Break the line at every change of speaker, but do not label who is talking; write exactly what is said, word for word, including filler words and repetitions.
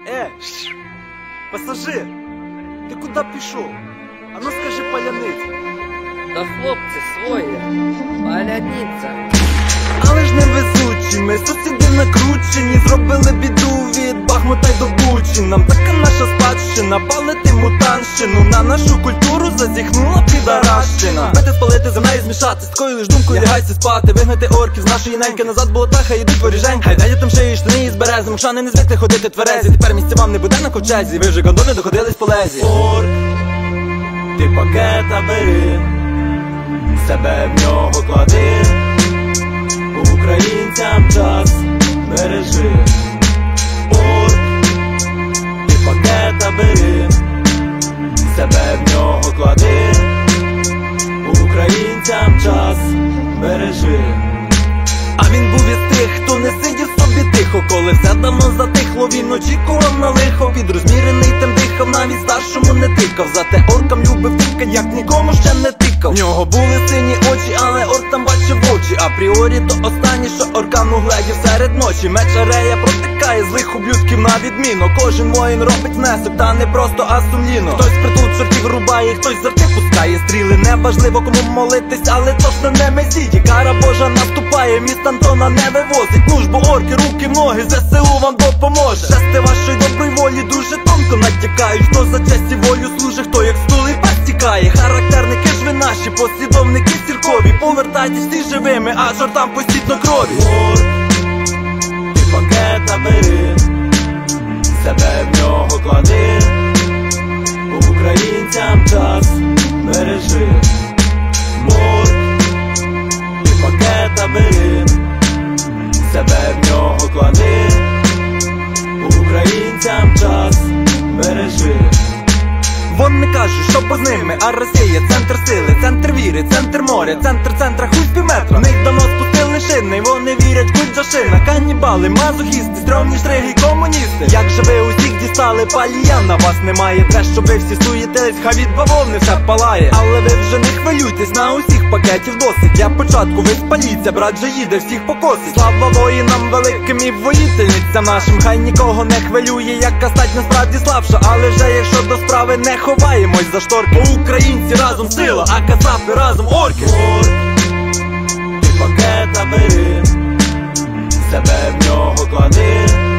Е, пасажир, ти куди пішов? А ну скажи паляниць.
Та хлопці свої, паляниця.
Але ж не везучі, ми сусіди накручені. Зробили біду від Бахмута й до Бучі. Нам така наша спадщина, палити мутанщину. На нашу культуру зазіхнула підаращина. Бити, спалити, землею змішати, з такою лиш думкою лягайся спати. Вигнати орків з нашої неньки, назад болотаха йдуть воріженьки. Хай дайте там шиї, штани із берези, мокшани не звикли ходити тверезі. Тепер місця вам не буде на ковчезі, ви вже гондони доходились по лезі. Орк, ти пакета бери, себе в нього клади. Українцям час бережи. Орк, ти пакета бери, себе в нього клади. Українцям час бережи. А він був із тих, хто не сидів собі тихо. Коли все давно затихло, він очікував на лихо. Підрозмірений тим дихав, навіть старшому не тикав. Зате оркам любив тикать, як нікому ще не тикав. В нього були сині очі, але орк там бачив очі. Апріорі то останнє, що оркам угледів серед ночі. Меч арея протикає злих ублюдків на відміну. Кожен воїн робить внесок, та не просто, а сумлінно. Хтось притул чортів рубає, хтось з арти пускає стріли. Неважливо кому молитись, але точно не месії. Кара Божа наступає, міст Антона не вивозить. Ну ж бо орки, руки в ноги, ЗСУ вам допоможе. Жести вашої доброї волі дуже тонко натякають. Хто за честь і волю служить, хто як стул і пас тікає. Характерники ж ви наші, послідовники сіркові. Повертайтесь всі живими, а жартам постійно крові. Орк, ти пакета бери, себе в нього клади. Українцям час бережи. Орк, ти пакета бери, себе в нього клади. Українцям час бережи. Вони кажуть, що поза ними, а Росія центр сили, центр віри, центр моря, центр центра хуй співметра. В них давно спустили шини, і вони вірять культ за шина. Канібали, мазохісти, стрьомні штриги, комуністи. Як же ви усіх дістали, палія на вас немає. Те, що ви всі суєтились, хай від бавовни все палає. Але ви вже не хвилюйтесь, на усіх пакетів досить. Для початку ви спаліться, брат же їде, всіх покосить. Слава воїнам великим і воїтельницям нашим. Хай нікого не хвилює, яка стать насправді слабша. Але вже якщо до справи не ховаємось за шторки. Українці разом сила, а кацапи разом орки. Орк, ти пакета бери, себе в нього клади.